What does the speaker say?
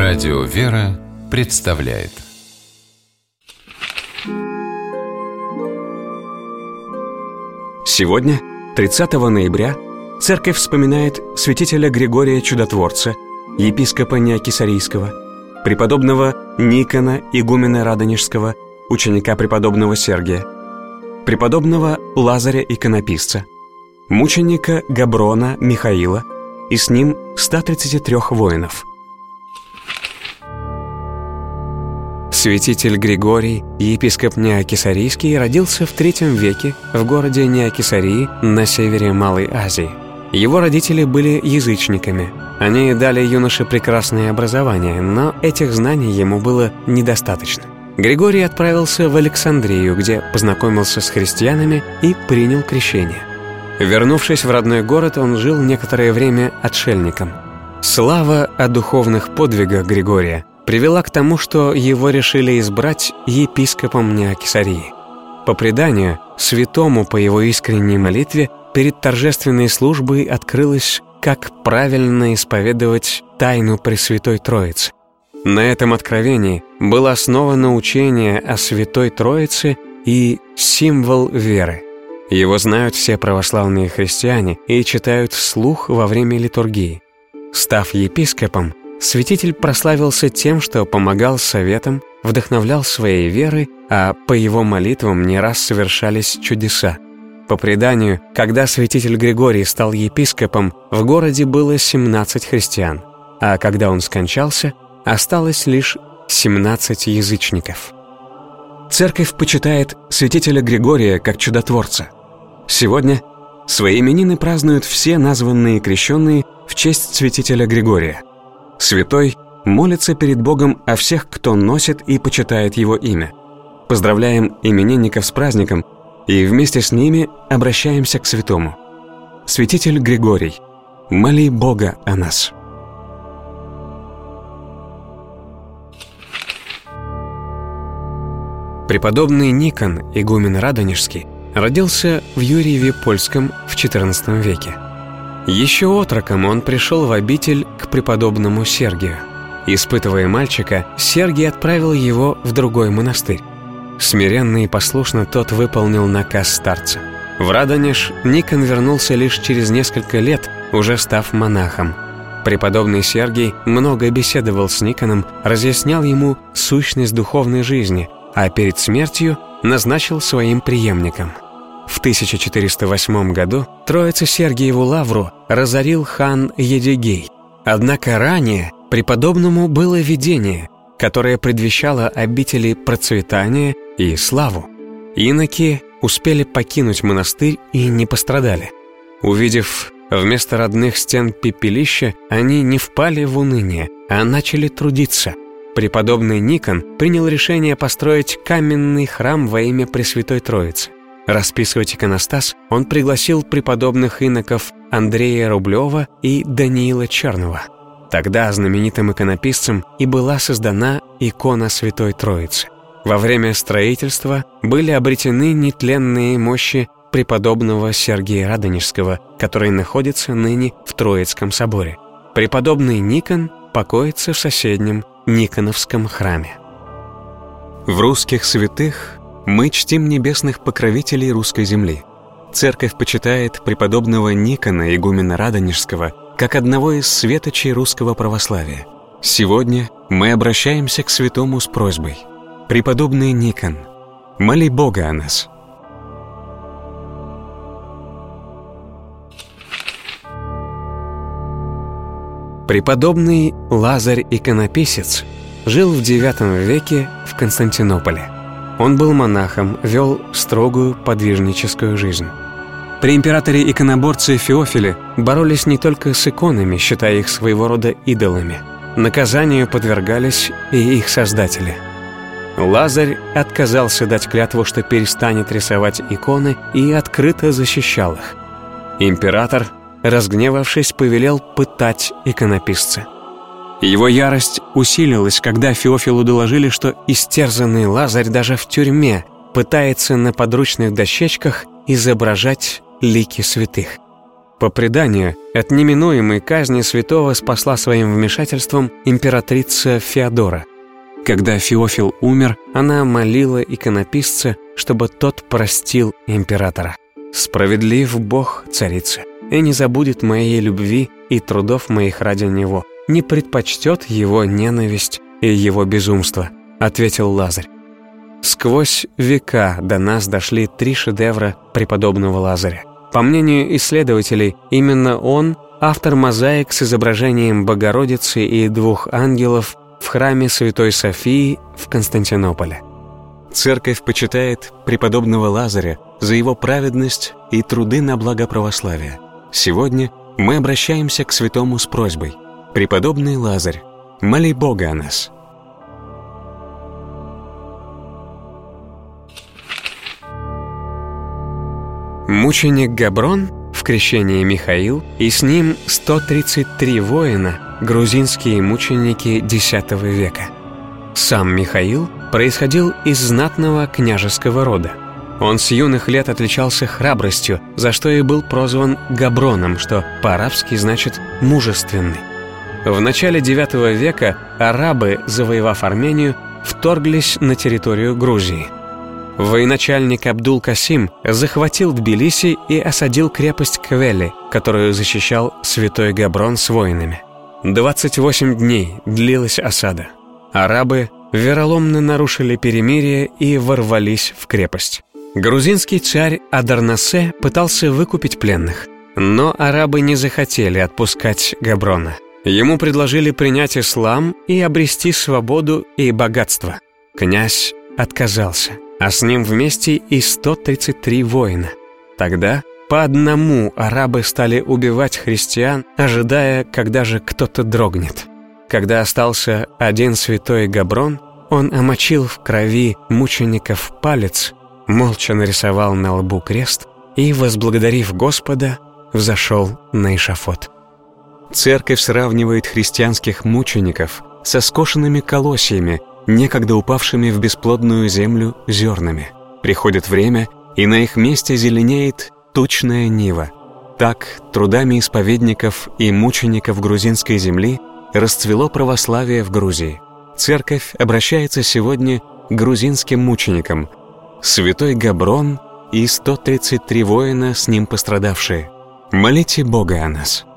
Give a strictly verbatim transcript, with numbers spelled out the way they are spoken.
Радио «Вера» представляет. Сегодня, тридцатого ноября, Церковь вспоминает святителя Григория Чудотворца, епископа Неокесарийского, преподобного Никона, игумена Радонежского, ученика преподобного Сергия, преподобного Лазаря Иконописца, мученика Габрона Михаила и с ним ста тридцати трёх воинов. Святитель Григорий, епископ Неокесарийский, родился в третьем веке в городе Неокесарии на севере Малой Азии. Его родители были язычниками. Они дали юноше прекрасное образование, но этих знаний ему было недостаточно. Григорий отправился в Александрию, где познакомился с христианами и принял крещение. Вернувшись в родной город, он жил некоторое время отшельником. Слава о духовных подвигах Григория привела к тому, что его решили избрать епископом Неокесарии. По преданию, святому по его искренней молитве перед торжественной службой открылось, как правильно исповедовать тайну Пресвятой Троицы. На этом откровении было основано учение о Святой Троице и символ веры. Его знают все православные христиане и читают вслух во время литургии. Став епископом, святитель прославился тем, что помогал советам, вдохновлял своей верой, а по его молитвам не раз совершались чудеса. По преданию, когда святитель Григорий стал епископом, в городе было семнадцать христиан, а когда он скончался, осталось лишь семнадцать язычников. Церковь почитает святителя Григория как чудотворца. Сегодня свои именины празднуют все названные крещенные в честь святителя Григория. Святой молится перед Богом о всех, кто носит и почитает его имя. Поздравляем именинников с праздником и вместе с ними обращаемся к святому. Святитель Григорий, моли Бога о нас. Преподобный Никон, игумен Радонежский, родился в Юрьеве Польском в четырнадцатом веке. Еще отроком он пришел в обитель к преподобному Сергию. Испытывая мальчика, Сергий отправил его в другой монастырь. Смиренно и послушно тот выполнил наказ старца. В Радонеж Никон вернулся лишь через несколько лет, уже став монахом. Преподобный Сергий много беседовал с Никоном, разъяснял ему сущность духовной жизни, а перед смертью назначил своим преемником. В тысяча четыреста восьмом году Троице-Сергиеву лавру разорил хан Едигей. Однако ранее преподобному было видение, которое предвещало обители процветания и славу. Иноки успели покинуть монастырь и не пострадали. Увидев вместо родных стен пепелища, они не впали в уныние, а начали трудиться. Преподобный Никон принял решение построить каменный храм во имя Пресвятой Троицы. Расписывать иконостас он пригласил преподобных иноков Андрея Рублева и Даниила Черного. Тогда знаменитым иконописцем и была создана икона Святой Троицы. Во время строительства были обретены нетленные мощи преподобного Сергия Радонежского, который находится ныне в Троицком соборе. Преподобный Никон покоится в соседнем Никоновском храме. В русских святых мы чтим небесных покровителей русской земли. Церковь почитает преподобного Никона, игумена Радонежского, как одного из светочей русского православия. Сегодня мы обращаемся к святому с просьбой: преподобный Никон, моли Бога о нас. Преподобный Лазарь Иконописец жил в девятом веке в Константинополе. Он был монахом, вел строгую подвижническую жизнь. При императоре-иконоборце Феофиле боролись не только с иконами, считая их своего рода идолами. Наказанию подвергались и их создатели. Лазарь отказался дать клятву, что перестанет рисовать иконы, и открыто защищал их. Император, разгневавшись, повелел пытать иконописца. Его ярость усилилась, когда Феофилу доложили, что истерзанный Лазарь даже в тюрьме пытается на подручных дощечках изображать лики святых. По преданию, от неминуемой казни святого спасла своим вмешательством императрица Феодора. Когда Феофил умер, она молила иконописца, чтобы тот простил императора. «Справедлив Бог, царица, и не забудет моей любви и трудов моих ради него, не предпочтет его ненависть и его безумство», — ответил Лазарь. Сквозь века до нас дошли три шедевра преподобного Лазаря. По мнению исследователей, именно он – автор мозаик с изображением Богородицы и двух ангелов в храме Святой Софии в Константинополе. Церковь почитает преподобного Лазаря за его праведность и труды на благо православия. Сегодня мы обращаемся к святому с просьбой: «Преподобный Лазарь, моли Бога о нас». Мученик Габрон, в крещении Михаил, и с ним сто тридцать три воина, грузинские мученики X века. Сам Михаил происходил из знатного княжеского рода. Он с юных лет отличался храбростью, за что и был прозван Габроном, что по-арабски значит «мужественный». В начале девятого века арабы, завоевав Армению, вторглись на территорию Грузии. Военачальник Абдул-Касим захватил Тбилиси и осадил крепость Квели, которую защищал святой Габрон с воинами. двадцать восемь дней длилась осада. Арабы вероломно нарушили перемирие и ворвались в крепость. Грузинский царь Адарнасе пытался выкупить пленных, но арабы не захотели отпускать Габрона. Ему предложили принять ислам и обрести свободу и богатство. Князь отказался, а с ним вместе и сто тридцать три воина. Тогда по одному арабы стали убивать христиан, ожидая, когда же кто-то дрогнет. Когда остался один святой Габрон, он омочил в крови мучеников палец, молча нарисовал на лбу крест и, возблагодарив Господа, взошел на эшафот. Церковь сравнивает христианских мучеников со скошенными колосьями, некогда упавшими в бесплодную землю зернами. Приходит время, и на их месте зеленеет тучная нива. Так, трудами исповедников и мучеников грузинской земли расцвело православие в Грузии. Церковь обращается сегодня к грузинским мученикам: святой Габрон и сто тридцать три воина, с ним пострадавшие. Молите Бога о нас.